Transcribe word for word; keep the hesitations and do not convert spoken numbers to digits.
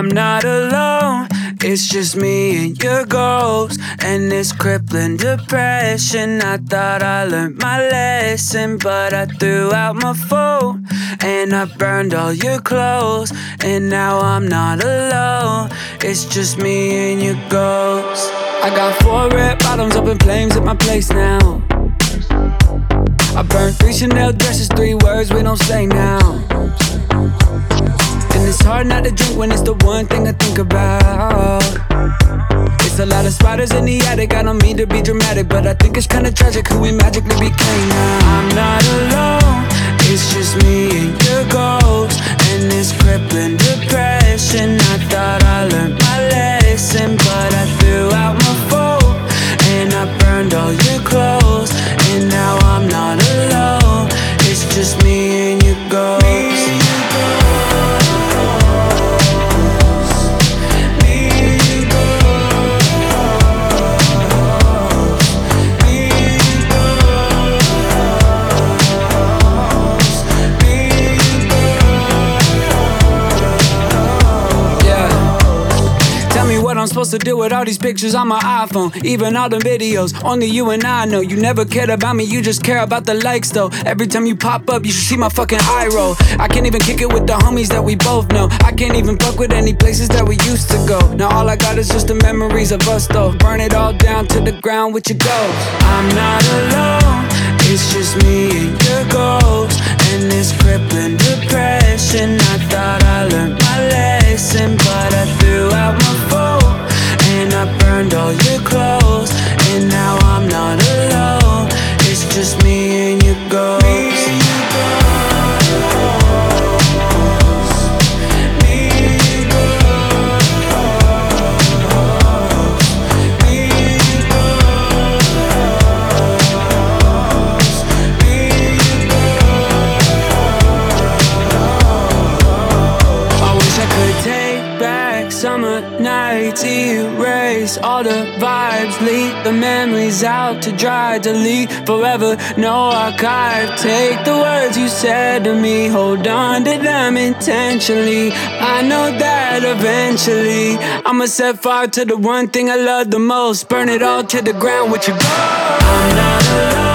not alone. It's just me and your ghost and this crippling depression. I thought I learned my lesson, but I threw out my phone and I burned all your clothes, and now I'm not alone. It's just me and your ghost. I got four red bottoms up in flames at my place now. I burned three Chanel dresses, three words we don't say now. And it's hard not to drink when it's the one thing I think about. It's a lot of spiders in the attic, I don't mean to be dramatic, but I think it's kinda tragic who we magically became now. I'm not alone, it's just me and your ghost and this crippling depression. I thought I learned my lesson, but I threw out my phone and I burned all your clothes, and now I'm not alone. It's just me and your ghost. I'm supposed to do with all these pictures on my iPhone, even all the videos. Only you and I know. You never cared about me, you just care about the likes though. Every time you pop up, you should see my fucking eye roll. I can't even kick it with the homies that we both know. I can't even fuck with any places that we used to go. Now all I got is just the memories of us though. Burn it all down to the ground with your ghost. I'm not alone, it's just me and your ghost and this crippling depression. I thought I learned my lesson, but I threw out my phone and I burned all your clothes, and now I'm not alone. It's just me and your ghost. Me and your ghost. Me and your ghost. Me and your ghost. Me and your ghost. I wish I could take back summer nights, erase all the vibes, leave the memories out to dry, delete forever, no archive. Take the words you said to me, hold on to them intentionally. I know that eventually I'ma set fire to the one thing I love the most, burn it all to the ground with your ghost. I'm not alone.